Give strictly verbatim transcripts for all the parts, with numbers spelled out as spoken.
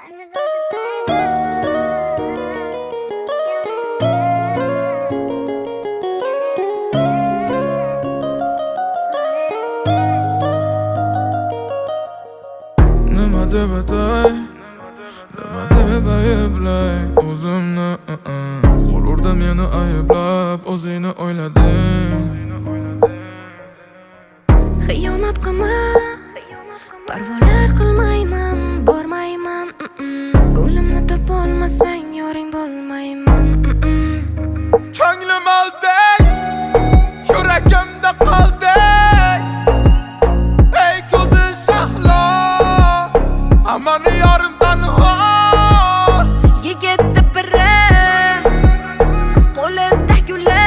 Nima deb atay, nima deb ayblay o'zimni. Qo'l urdim meni ayblab, o'zingni o'ylading. Xiyonat qilma, parvolar qilmayman, bormayman. Ko'nglimni topolmasang yoring bo'lmayman. Ko'nglim olding, yuragimda qolding. Ey ko'zi shahlo, aman yorim tanho. Yigitni biri qo'lida guli,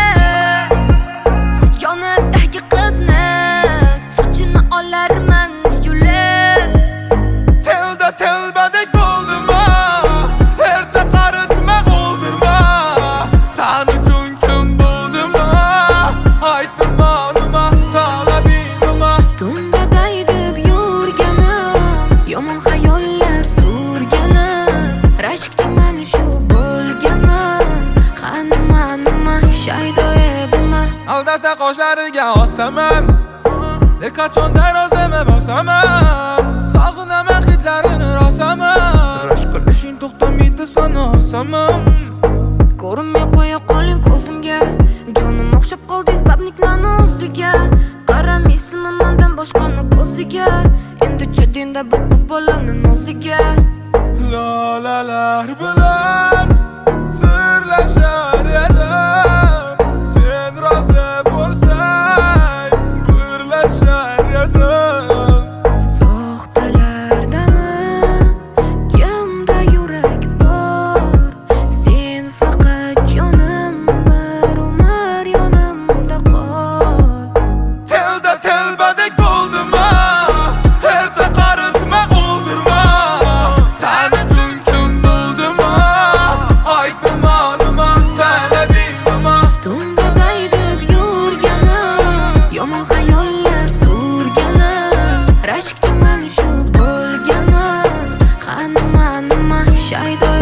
yonidagi qizni sochini olarman yulib. Tilda tilbadek bo'ldimma, erta qaritma o'ldirma. Sen uchun kim bo'ldimma, aytma nima talabing nima. Tunda daydib yurganim, yomon xayollar surganim. Rashkchiman shu bo'lganim, qanima nima shaydo ebima. Aldasa qoshlariga osaman, lekachondan o'zimni bosaman. Sog'inaman hidlarini rosaman, rashk qilishing to'xtamaydi sana osaman. Ko'rinmay qo'ya qoling ko'zimga, jonim o'xshab qoldingiz babniklarni o'ziga. Qaramaysiz mendan boshqani ko'ziga, endi chidinda bu qiz bolani noziga. Lolalar bilan sirlashar edim, sen rozi bo'lsang birlashar edim. Soxtalardami kimda yurak bor, sen faqat jonim bir umr yonimda qol. Tilda tilbadek bo'ldimma, erta qaritma o'ldirma. Sen uchun kim bo'ldimma, aytma nima talabing nima. Tunda daydib yurganim, yomon xayollar surganim. Rashkchiman shu bo'lganim, qanima nima shaydo